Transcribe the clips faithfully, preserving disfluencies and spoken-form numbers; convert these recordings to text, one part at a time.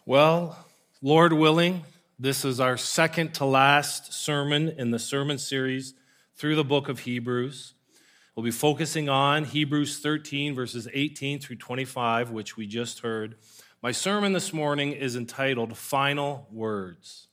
Well, Lord willing, this is our second to last sermon in the sermon series through the book of Hebrews. We'll be focusing on Hebrews thirteen, verses eighteen through twenty-five, which we just heard. My sermon this morning is entitled Final Words.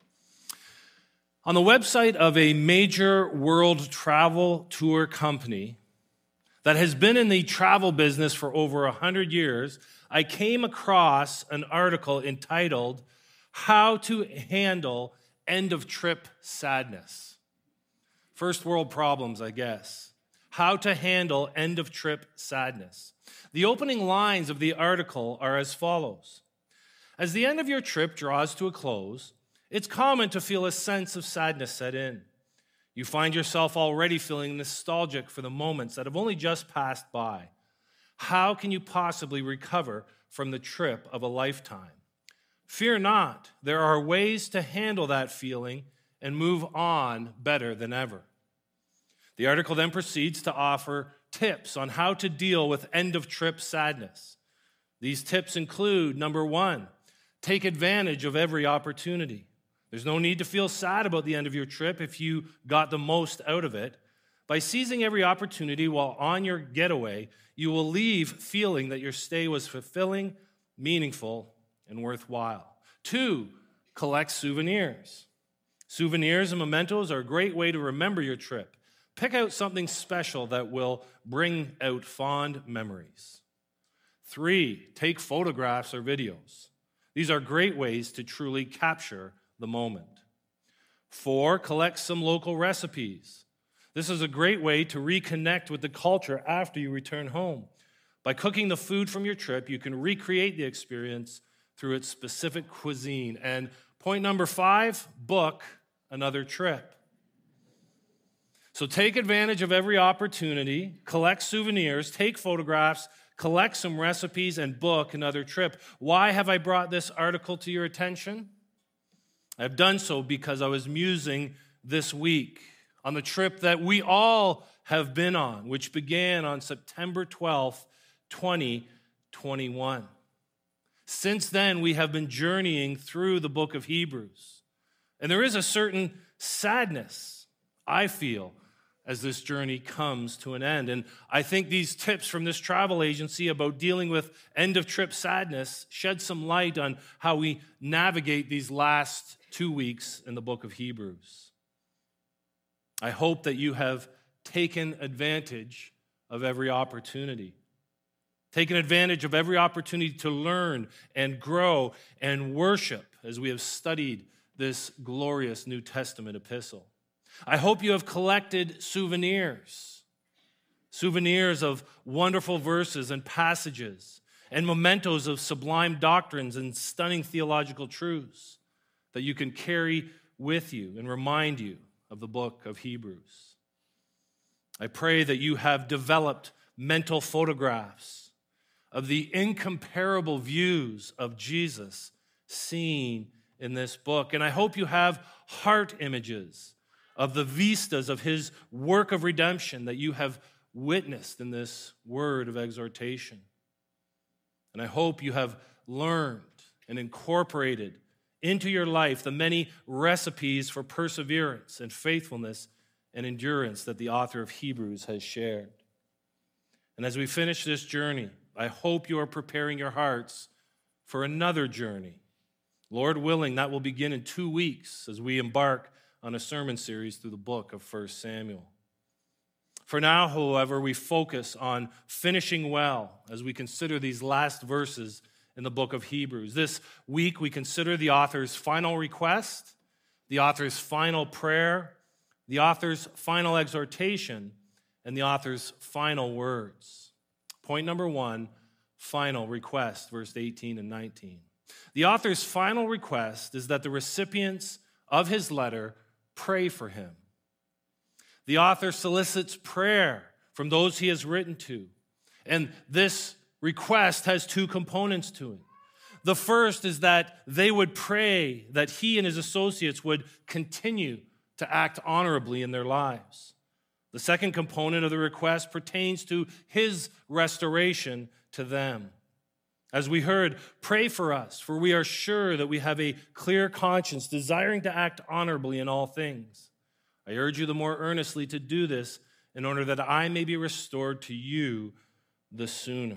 On the website of a major world travel tour company that has been in the travel business for over one hundred years, I came across an article entitled, How to Handle End-of-Trip Sadness. First world problems, I guess. How to handle end-of-trip sadness. The opening lines of the article are as follows. As the end of your trip draws to a close, it's common to feel a sense of sadness set in. You find yourself already feeling nostalgic for the moments that have only just passed by. How can you possibly recover from the trip of a lifetime? Fear not, there are ways to handle that feeling and move on better than ever. The article then proceeds to offer tips on how to deal with end-of-trip sadness. These tips include, number one, take advantage of every opportunity. There's no need to feel sad about the end of your trip if you got the most out of it. By seizing every opportunity while on your getaway, you will leave feeling that your stay was fulfilling, meaningful, and worthwhile. Two, collect souvenirs. Souvenirs and mementos are a great way to remember your trip. Pick out something special that will bring out fond memories. Three, take photographs or videos. These are great ways to truly capture the moment. Four, collect some local recipes. This is a great way to reconnect with the culture after you return home. By cooking the food from your trip, you can recreate the experience through its specific cuisine. And point number five, book another trip. So take advantage of every opportunity, collect souvenirs, take photographs, collect some recipes, and book another trip. Why have I brought this article to your attention? I've done so because I was musing this week on the trip that we all have been on, which began on September twelfth, twenty twenty-one. Since then, we have been journeying through the book of Hebrews. And there is a certain sadness, I feel, as this journey comes to an end. And I think these tips from this travel agency about dealing with end-of-trip sadness shed some light on how we navigate these last two weeks in the book of Hebrews. I hope that you have taken advantage of every opportunity. Taken advantage of every opportunity to learn and grow and worship as we have studied this glorious New Testament epistle. I hope you have collected souvenirs, souvenirs of wonderful verses and passages, and mementos of sublime doctrines and stunning theological truths that you can carry with you and remind you of the book of Hebrews. I pray that you have developed mental photographs of the incomparable views of Jesus seen in this book. And I hope you have heart images of the vistas of his work of redemption that you have witnessed in this word of exhortation. And I hope you have learned and incorporated into your life the many recipes for perseverance and faithfulness and endurance that the author of Hebrews has shared. And as we finish this journey, I hope you are preparing your hearts for another journey. Lord willing, that will begin in two weeks as we embark on a sermon series through the book of First Samuel. For now, however, we focus on finishing well as we consider these last verses in the book of Hebrews. This week, we consider the author's final request, the author's final prayer, the author's final exhortation, and the author's final words. Point number one, final request, verse eighteen and nineteen. The author's final request is that the recipients of his letter pray for him. The author solicits prayer from those he has written to, and this request has two components to it. The first is that they would pray that he and his associates would continue to act honorably in their lives. The second component of the request pertains to his restoration to them. As we heard, pray for us, for we are sure that we have a clear conscience, desiring to act honorably in all things. I urge you the more earnestly to do this in order that I may be restored to you the sooner.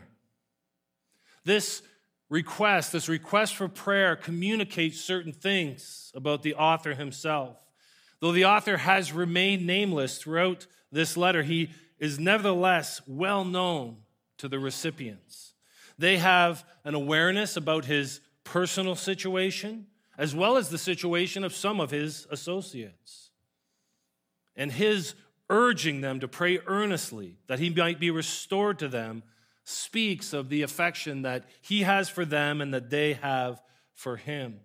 This request, this request for prayer communicates certain things about the author himself. Though the author has remained nameless throughout this letter, he is nevertheless well known to the recipients. They have an awareness about his personal situation, as well as the situation of some of his associates. And his urging them to pray earnestly that he might be restored to them speaks of the affection that he has for them and that they have for him.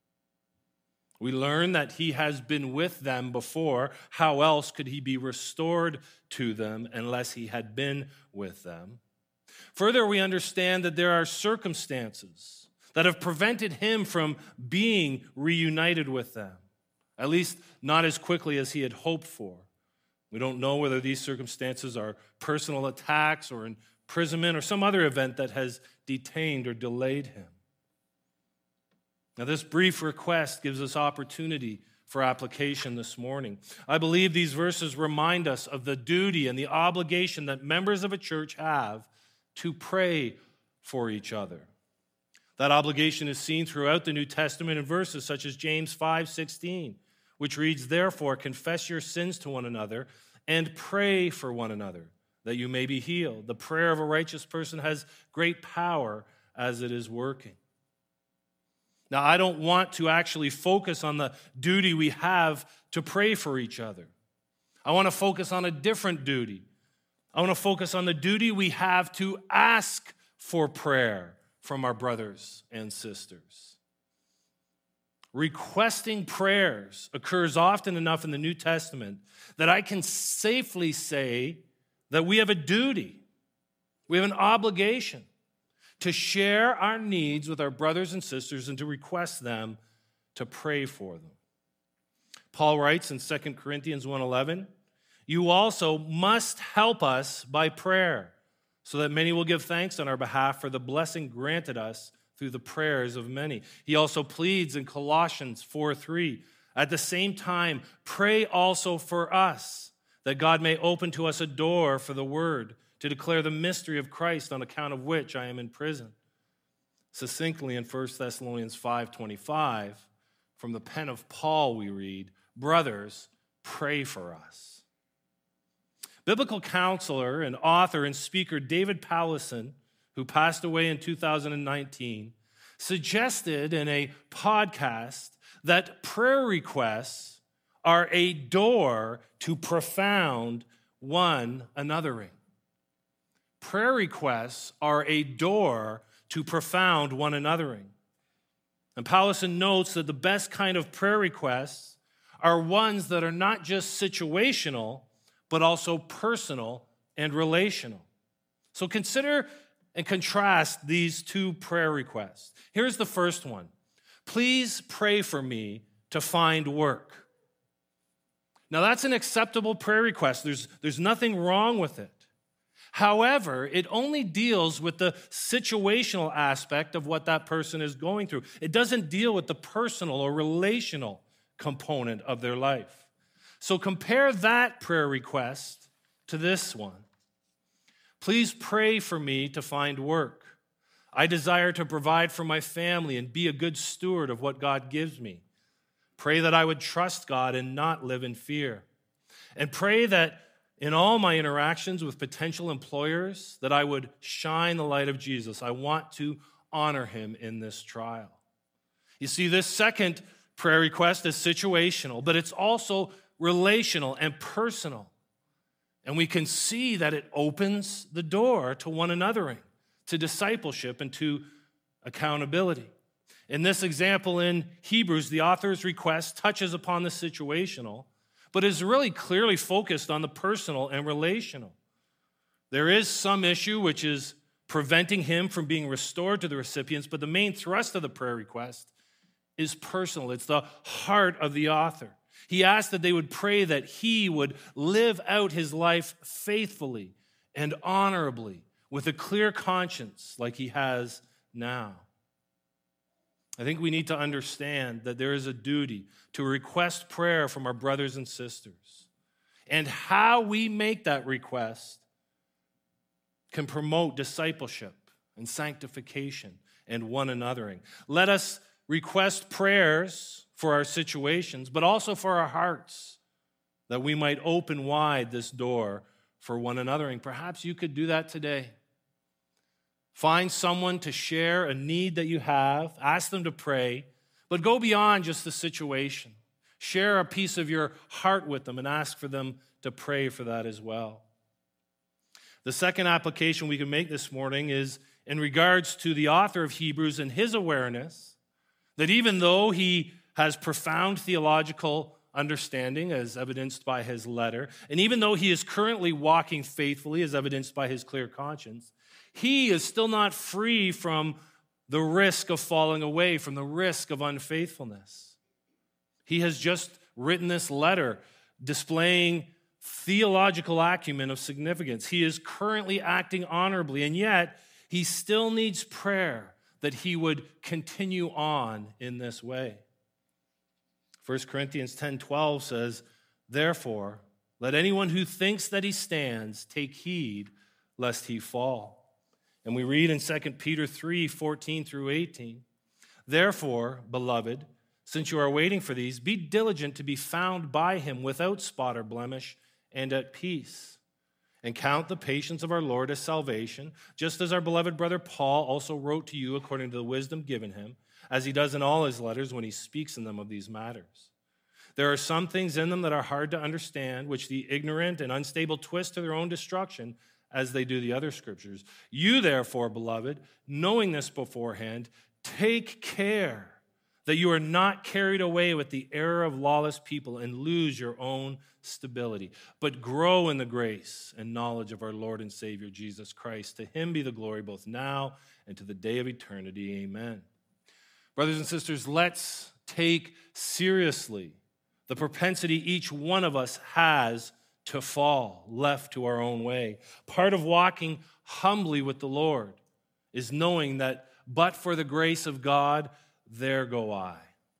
We learn that he has been with them before. How else could he be restored to them unless he had been with them? Further, we understand that there are circumstances that have prevented him from being reunited with them, at least not as quickly as he had hoped for. We don't know whether these circumstances are personal attacks or imprisonment or some other event that has detained or delayed him. Now, this brief request gives us opportunity for application this morning. I believe these verses remind us of the duty and the obligation that members of a church have to pray for each other. That obligation is seen throughout the New Testament in verses such as James five sixteen, which reads, "Therefore, confess your sins to one another and pray for one another, that you may be healed. The prayer of a righteous person has great power as it is working." Now, I don't want to actually focus on the duty we have to pray for each other. I want to focus on a different duty. I want to focus on the duty we have to ask for prayer from our brothers and sisters. Requesting prayers occurs often enough in the New Testament that I can safely say that we have a duty, we have an obligation to share our needs with our brothers and sisters and to request them to pray for them. Paul writes in Second Corinthians one eleven, "You also must help us by prayer, so that many will give thanks on our behalf for the blessing granted us through the prayers of many." He also pleads in Colossians four three, "At the same time, pray also for us, that God may open to us a door for the word, to declare the mystery of Christ, on account of which I am in prison." Succinctly in First Thessalonians five twenty-five, from the pen of Paul we read, "Brothers, pray for us." Biblical counselor and author and speaker David Powlison, who passed away in two thousand nineteen, suggested in a podcast that prayer requests are a door to profound one anothering. Prayer requests are a door to profound one anothering. And Powlison notes that the best kind of prayer requests are ones that are not just situational, but also personal and relational. So consider and contrast these two prayer requests. Here's the first one. Please pray for me to find work. Now, that's an acceptable prayer request. There's, there's nothing wrong with it. However, it only deals with the situational aspect of what that person is going through. It doesn't deal with the personal or relational component of their life. So compare that prayer request to this one. Please pray for me to find work. I desire to provide for my family and be a good steward of what God gives me. Pray that I would trust God and not live in fear. And pray that in all my interactions with potential employers, that I would shine the light of Jesus. I want to honor him in this trial. You see, this second prayer request is situational, but it's also relational and personal. And we can see that it opens the door to one anothering, to discipleship, and to accountability. In this example in Hebrews, the author's request touches upon the situational, but is really clearly focused on the personal and relational. There is some issue which is preventing him from being restored to the recipients, but the main thrust of the prayer request is personal. It's the heart of the author. He asked that they would pray that he would live out his life faithfully and honorably with a clear conscience like he has now. I think we need to understand that there is a duty to request prayer from our brothers and sisters. And how we make that request can promote discipleship and sanctification and one anothering. Let us request prayers for our situations, but also for our hearts, that we might open wide this door for one anothering. Perhaps you could do that today. Find someone to share a need that you have, ask them to pray, but go beyond just the situation. Share a piece of your heart with them and ask for them to pray for that as well. The second application we can make this morning is in regards to the author of Hebrews and his awareness that even though he has profound theological understanding, as evidenced by his letter, and even though he is currently walking faithfully, as evidenced by his clear conscience, he is still not free from the risk of falling away, from the risk of unfaithfulness. He has just written this letter displaying theological acumen of significance. He is currently acting honorably, and yet he still needs prayer that he would continue on in this way. First Corinthians ten twelve says, "Therefore, let anyone who thinks that he stands take heed lest he fall." And we read in Second Peter three fourteen through eighteen, "Therefore, beloved, since you are waiting for these, be diligent to be found by him without spot or blemish and at peace. And count the patience of our Lord as salvation, just as our beloved brother Paul also wrote to you according to the wisdom given him, as he does in all his letters when he speaks in them of these matters. There are some things in them that are hard to understand, which the ignorant and unstable twist to their own destruction, as they do the other scriptures. You, therefore, beloved, knowing this beforehand, take care that you are not carried away with the error of lawless people and lose your own stability, but grow in the grace and knowledge of our Lord and Savior Jesus Christ. To him be the glory both now and to the day of eternity. Amen." Brothers and sisters, let's take seriously the propensity each one of us has to fall, left to our own way. Part of walking humbly with the Lord is knowing that but for the grace of God, there go I.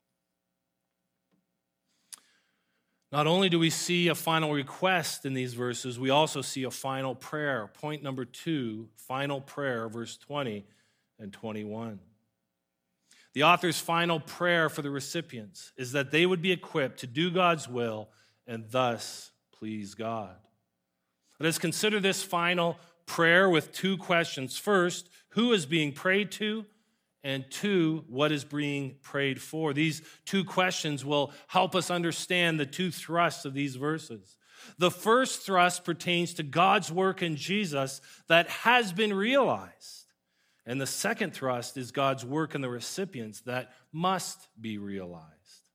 Not only do we see a final request in these verses, we also see a final prayer. Point number two, final prayer, verse twenty and twenty-one. The author's final prayer for the recipients is that they would be equipped to do God's will and thus please God. Let us consider this final prayer with two questions. First, who is being prayed to? And two, what is being prayed for? These two questions will help us understand the two thrusts of these verses. The first thrust pertains to God's work in Jesus that has been realized. And the second thrust is God's work in the recipients that must be realized.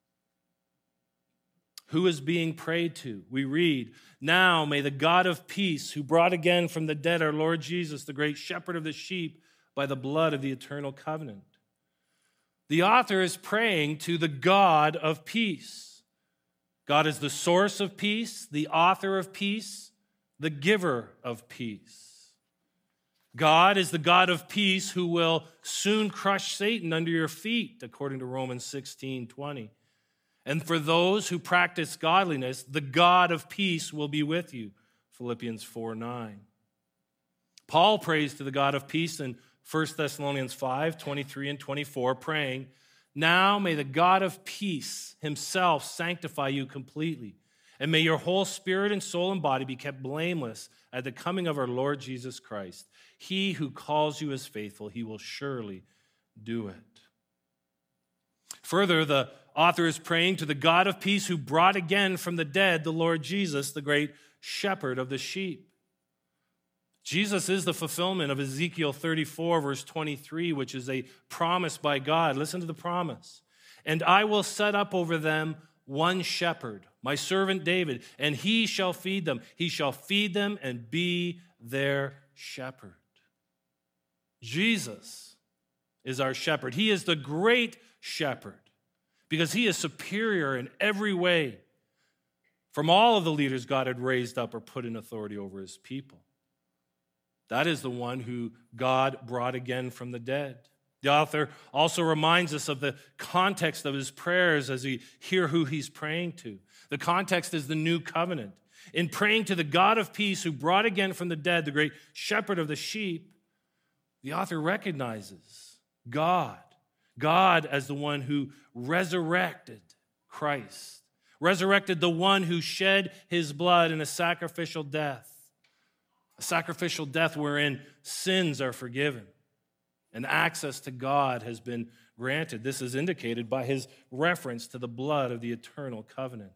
Who is being prayed to? We read, "Now may the God of peace, who brought again from the dead our Lord Jesus, the great shepherd of the sheep, by the blood of the eternal covenant." The author is praying to the God of peace. God is the source of peace, the author of peace, the giver of peace. God is the God of peace who will soon crush Satan under your feet, according to Romans sixteen twenty. And for those who practice godliness, the God of peace will be with you, Philippians four nine. Paul prays to the God of peace in First Thessalonians five twenty-three and twenty-four, praying, "Now may the God of peace himself sanctify you completely, and may your whole spirit and soul and body be kept blameless at the coming of our Lord Jesus Christ. He who calls you is faithful, he will surely do it." Further, the author is praying to the God of peace who brought again from the dead the Lord Jesus, the great shepherd of the sheep. Jesus is the fulfillment of Ezekiel thirty-four, verse twenty-three, which is a promise by God. Listen to the promise. "And I will set up over them one shepherd, my servant David, and he shall feed them. He shall feed them and be their shepherd." Jesus is our shepherd. He is the great shepherd because he is superior in every way from all of the leaders God had raised up or put in authority over his people. That is the one who God brought again from the dead. The author also reminds us of the context of his prayers as we hear who he's praying to. The context is the new covenant. In praying to the God of peace who brought again from the dead the great shepherd of the sheep, the author recognizes God, God as the one who resurrected Christ, resurrected the one who shed his blood in a sacrificial death, a sacrificial death wherein sins are forgiven and access to God has been granted. This is indicated by his reference to the blood of the eternal covenant.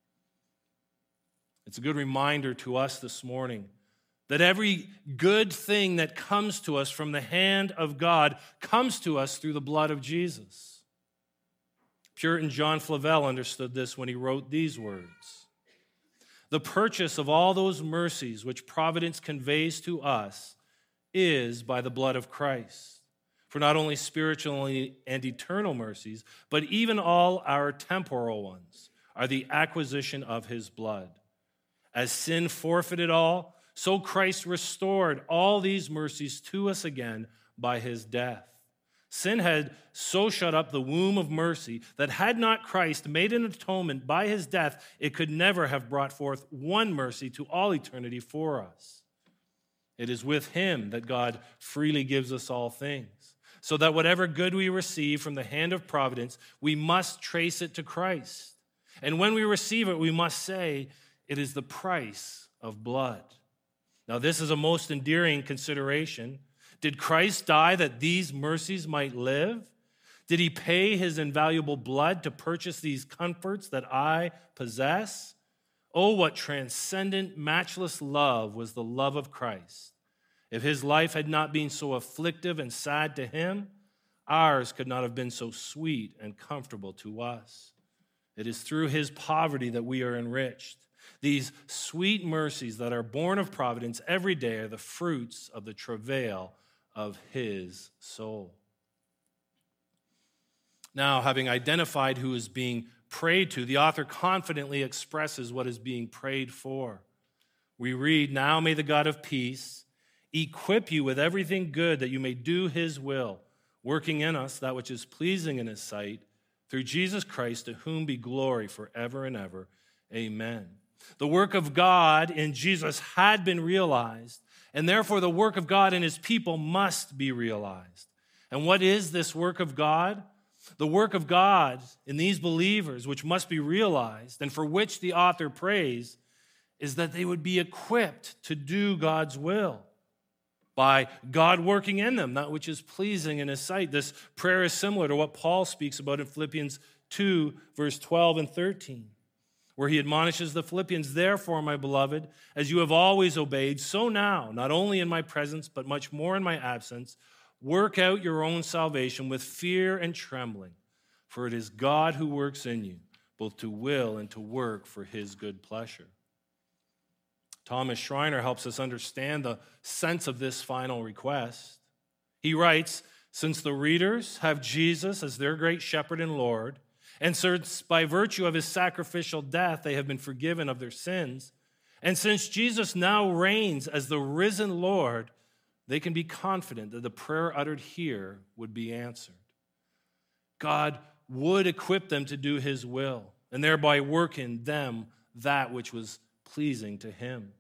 It's a good reminder to us this morning that every good thing that comes to us from the hand of God comes to us through the blood of Jesus. Puritan John Flavel understood this when he wrote these words: "The purchase of all those mercies which providence conveys to us is by the blood of Christ. For not only spiritual and eternal mercies, but even all our temporal ones are the acquisition of his blood. As sin forfeited all, so Christ restored all these mercies to us again by his death. Sin had so shut up the womb of mercy that had not Christ made an atonement by his death, it could never have brought forth one mercy to all eternity for us. It is with him that God freely gives us all things, so that whatever good we receive from the hand of providence, we must trace it to Christ. And when we receive it, we must say, it is the price of blood." Now, this is a most endearing consideration. Did Christ die that these mercies might live? Did he pay his invaluable blood to purchase these comforts that I possess? Oh, what transcendent, matchless love was the love of Christ. If his life had not been so afflictive and sad to him, ours could not have been so sweet and comfortable to us. It is through his poverty that we are enriched. These sweet mercies that are born of providence every day are the fruits of the travail of his soul. Now, having identified who is being prayed to, the author confidently expresses what is being prayed for. We read, "Now may the God of peace equip you with everything good that you may do his will, working in us that which is pleasing in his sight, through Jesus Christ, to whom be glory forever and ever. Amen." The work of God in Jesus had been realized, and therefore the work of God in his people must be realized. And what is this work of God? The work of God in these believers, which must be realized, and for which the author prays, is that they would be equipped to do God's will by God working in them, that which is pleasing in his sight. This prayer is similar to what Paul speaks about in Philippians two, verse twelve and thirteen, where he admonishes the Philippians, "Therefore, my beloved, as you have always obeyed, so now, not only in my presence, but much more in my absence, work out your own salvation with fear and trembling, for it is God who works in you, both to will and to work for his good pleasure." Thomas Schreiner helps us understand the sense of this final request. He writes, "Since the readers have Jesus as their great shepherd and Lord, and since by virtue of his sacrificial death they have been forgiven of their sins, and since Jesus now reigns as the risen Lord, they can be confident that the prayer uttered here would be answered. God would equip them to do his will, and thereby work in them that which was pleasing to him.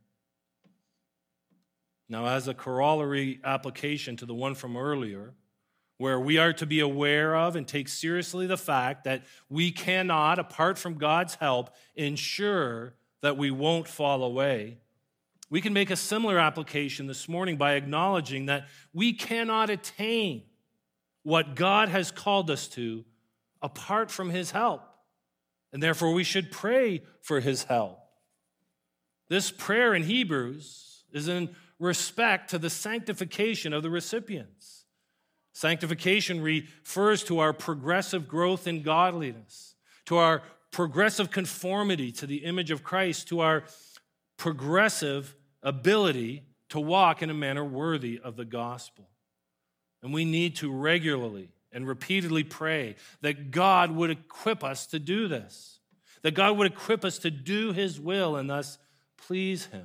Now, as a corollary application to the one from earlier, where we are to be aware of and take seriously the fact that we cannot, apart from God's help, ensure that we won't fall away, we can make a similar application this morning by acknowledging that we cannot attain what God has called us to apart from his help, and therefore we should pray for his help. This prayer in Hebrews is in respect to the sanctification of the recipients. Sanctification refers to our progressive growth in godliness, to our progressive conformity to the image of Christ, to our progressive ability to walk in a manner worthy of the gospel. And we need to regularly and repeatedly pray that God would equip us to do this, that God would equip us to do his will and thus please him.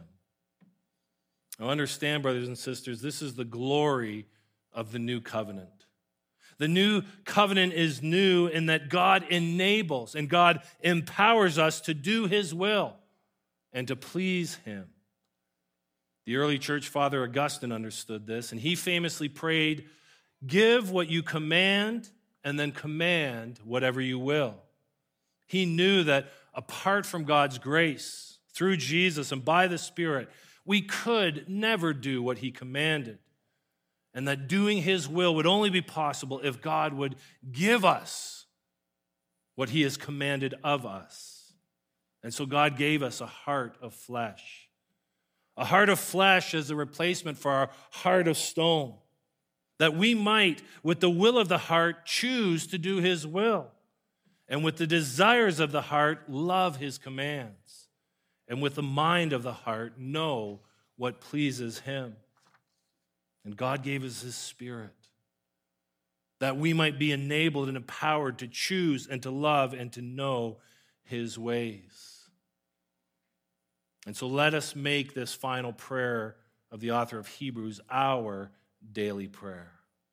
Now understand, brothers and sisters, this is the glory of the new covenant. The new covenant is new in that God enables and God empowers us to do his will and to please him. The early church father Augustine understood this, and he famously prayed, "Give what you command, and then command whatever you will." He knew that apart from God's grace, through Jesus and by the Spirit, we could never do what he commanded, and that doing his will would only be possible if God would give us what he has commanded of us. And so God gave us a heart of flesh. A heart of flesh as a replacement for our heart of stone, that we might, with the will of the heart, choose to do his will, and with the desires of the heart, love his commands, and with the mind of the heart, know what pleases him. And God gave us his Spirit, that we might be enabled and empowered to choose and to love and to know his ways. And so let us make this final prayer of the author of Hebrews our daily prayer,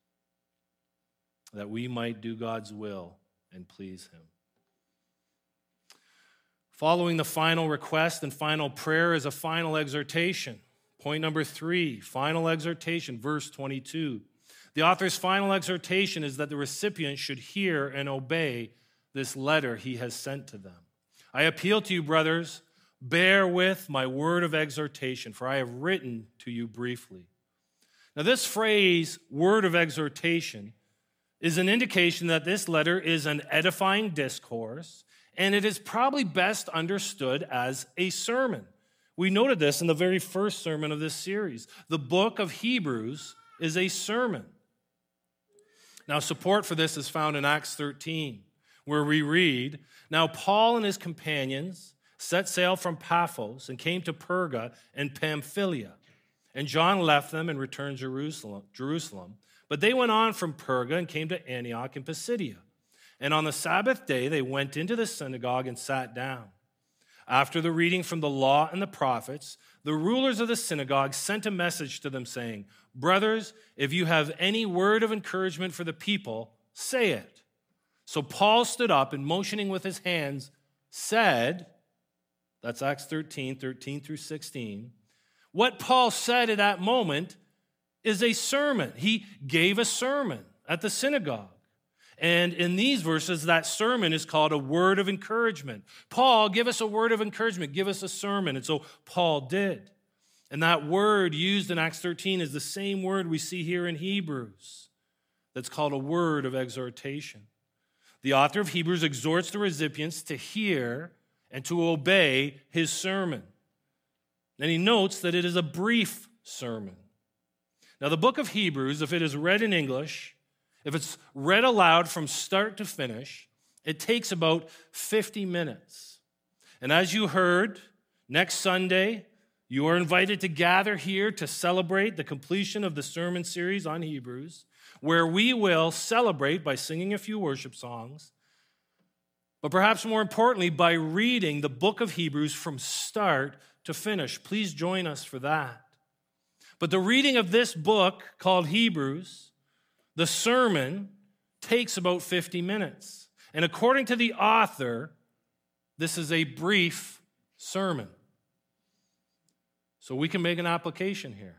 that we might do God's will and please him. Following the final request and final prayer is a final exhortation. Point number three, final exhortation, verse twenty-two. The author's final exhortation is that the recipient should hear and obey this letter he has sent to them. I appeal to you, brothers, bear with my word of exhortation, for I have written to you briefly. Now, this phrase, word of exhortation, is an indication that this letter is an edifying discourse, and it is probably best understood as a sermon. We noted this in the very first sermon of this series. The book of Hebrews is a sermon. Now, support for this is found in Acts thirteen, where we read, "Now Paul and his companions set sail from Paphos and came to Perga and Pamphylia. And John left them and returned to Jerusalem, Jerusalem. But they went on from Perga and came to Antioch in Pisidia. And on the Sabbath day, they went into the synagogue and sat down. After the reading from the law and the prophets, the rulers of the synagogue sent a message to them saying, 'Brothers, if you have any word of encouragement for the people, say it.' So Paul stood up and motioning with his hands said," that's Acts thirteen, thirteen through sixteen, what Paul said at that moment is a sermon. He gave a sermon at the synagogue. And in these verses, that sermon is called a word of encouragement. Paul, give us a word of encouragement. Give us a sermon. And so Paul did. And that word used in Acts thirteen is the same word we see here in Hebrews. That's called a word of exhortation. The author of Hebrews exhorts the recipients to hear and to obey his sermon. And he notes that it is a brief sermon. Now, the book of Hebrews, if it is read in English, if it's read aloud from start to finish, it takes about fifty minutes. And as you heard, next Sunday, you are invited to gather here to celebrate the completion of the sermon series on Hebrews, where we will celebrate by singing a few worship songs, but perhaps more importantly, by reading the book of Hebrews from start to finish. Please join us for that. But the reading of this book called Hebrews, the sermon, takes about fifty minutes. And according to the author, this is a brief sermon. So we can make an application here.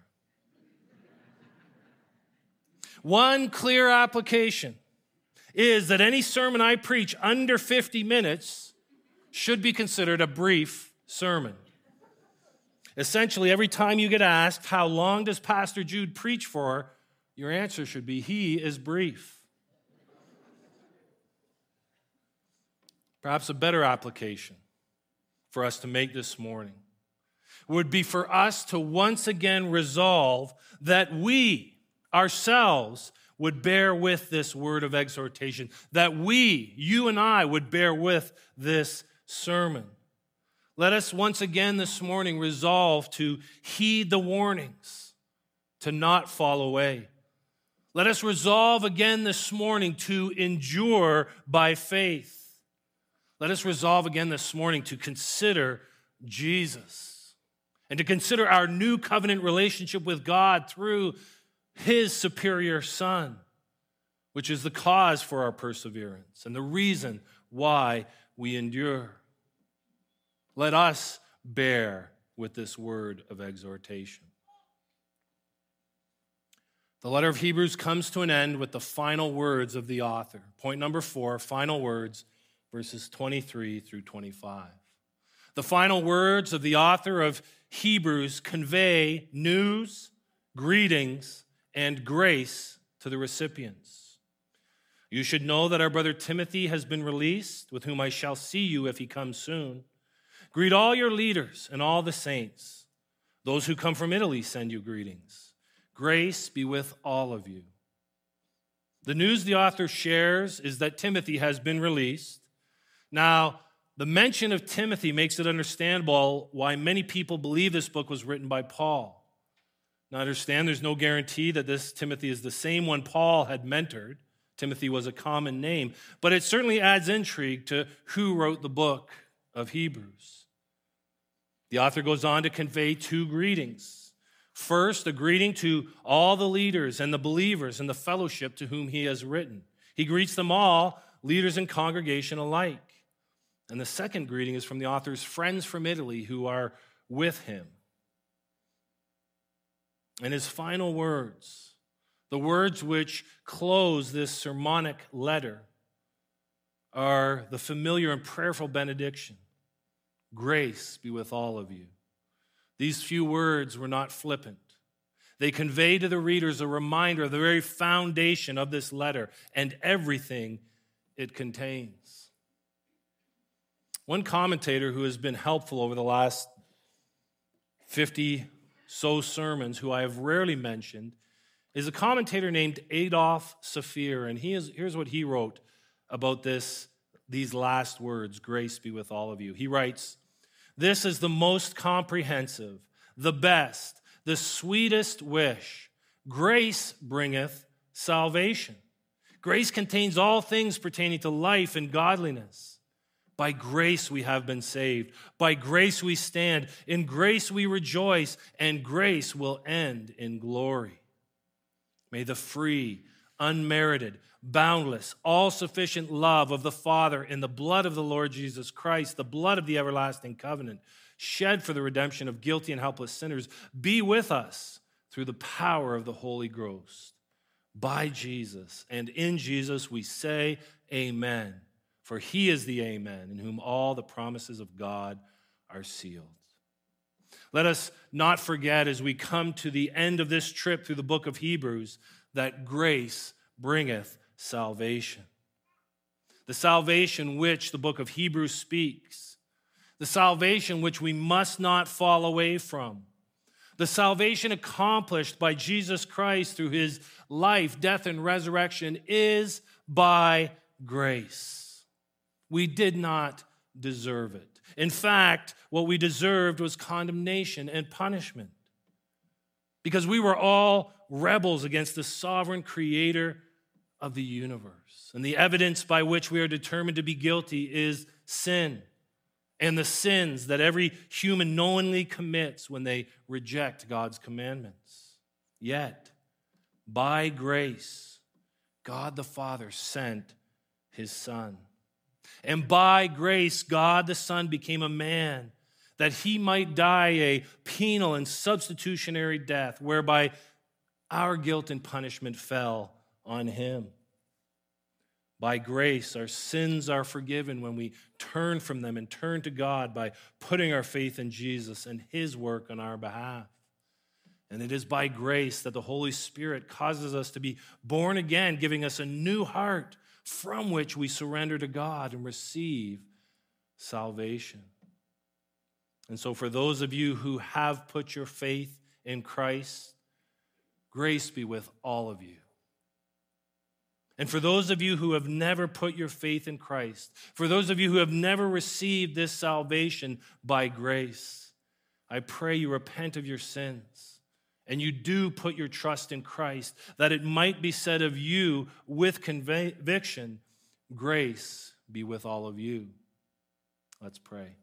One clear application is that any sermon I preach under fifty minutes should be considered a brief sermon. Essentially, every time you get asked, how long does Pastor Jude preach for, your answer should be, he is brief. Perhaps a better application for us to make this morning would be for us to once again resolve that we ourselves would bear with this word of exhortation, that we, you and I, would bear with this sermon. Let us once again this morning resolve to heed the warnings, to not fall away. Let us resolve again this morning to endure by faith. Let us resolve again this morning to consider Jesus and to consider our new covenant relationship with God through his superior Son, which is the cause for our perseverance and the reason why we endure. Let us bear with this word of exhortation. The letter of Hebrews comes to an end with the final words of the author. Point number four, final words, verses twenty-three through twenty-five. The final words of the author of Hebrews convey news, greetings, and grace to the recipients. You should know that our brother Timothy has been released, with whom I shall see you if he comes soon. Greet all your leaders and all the saints. Those who come from Italy send you greetings. Grace be with all of you. The news the author shares is that Timothy has been released. Now, the mention of Timothy makes it understandable why many people believe this book was written by Paul. Now, understand there's no guarantee that this Timothy is the same one Paul had mentored. Timothy was a common name, but it certainly adds intrigue to who wrote the book of Hebrews. The author goes on to convey two greetings. First, a greeting to all the leaders and the believers in the fellowship to whom he has written. He greets them all, leaders and congregation alike. And the second greeting is from the author's friends from Italy who are with him. And his final words, the words which close this sermonic letter, are the familiar and prayerful benediction. Grace be with all of you. These few words were not flippant. They convey to the readers a reminder of the very foundation of this letter and everything it contains. One commentator who has been helpful over the last fifty so sermons, who I have rarely mentioned, is a commentator named Adolf Saphir, and he is, here's what he wrote about this, these last words, grace be with all of you. He writes, "This is the most comprehensive, the best, the sweetest wish. Grace bringeth salvation. Grace contains all things pertaining to life and godliness. By grace we have been saved. By grace we stand. In grace we rejoice, and grace will end in glory. May the free, unmerited, boundless, all-sufficient love of the Father in the blood of the Lord Jesus Christ, the blood of the everlasting covenant, shed for the redemption of guilty and helpless sinners, be with us through the power of the Holy Ghost. By Jesus and in Jesus we say amen, for he is the amen in whom all the promises of God are sealed." Let us not forget as we come to the end of this trip through the book of Hebrews that grace bringeth salvation. The salvation which the book of Hebrews speaks. The salvation which we must not fall away from. The salvation accomplished by Jesus Christ through his life, death, and resurrection is by grace. We did not deserve it. In fact, what we deserved was condemnation and punishment, because we were all rebels against the sovereign creator of the universe. And the evidence by which we are determined to be guilty is sin, and the sins that every human knowingly commits when they reject God's commandments. Yet, by grace, God the Father sent his Son. And by grace, God the Son became a man that he might die a penal and substitutionary death, whereby our guilt and punishment fell on him. By grace, our sins are forgiven when we turn from them and turn to God by putting our faith in Jesus and his work on our behalf. And it is by grace that the Holy Spirit causes us to be born again, giving us a new heart from which we surrender to God and receive salvation. And so for those of you who have put your faith in Christ, grace be with all of you. And for those of you who have never put your faith in Christ, for those of you who have never received this salvation by grace, I pray you repent of your sins and you do put your trust in Christ, that it might be said of you with conviction, grace be with all of you. Let's pray.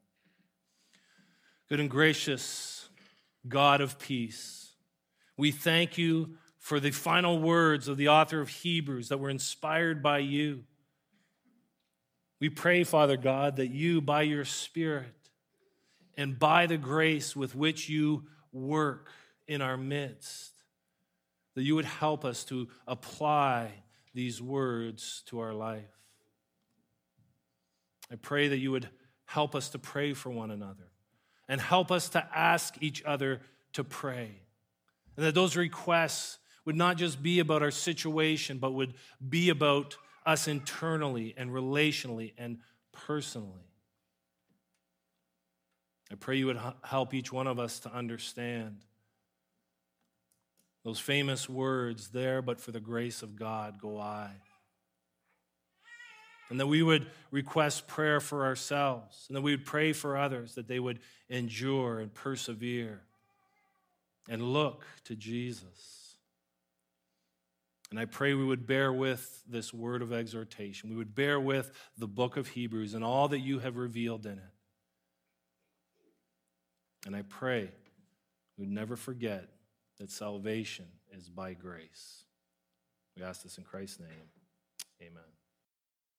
Good and gracious God of peace, we thank you for the final words of the author of Hebrews that were inspired by you. We pray, Father God, that you, by your Spirit and by the grace with which you work in our midst, that you would help us to apply these words to our life. I pray that you would help us to pray for one another and help us to ask each other to pray. And that those requests would not just be about our situation, but would be about us internally and relationally and personally. I pray you would help each one of us to understand those famous words, there but for the grace of God go I. And that we would request prayer for ourselves, and that we would pray for others, that they would endure and persevere and look to Jesus. And I pray we would bear with this word of exhortation. We would bear with the book of Hebrews and all that you have revealed in it. And I pray we would never forget that salvation is by grace. We ask this in Christ's name. Amen.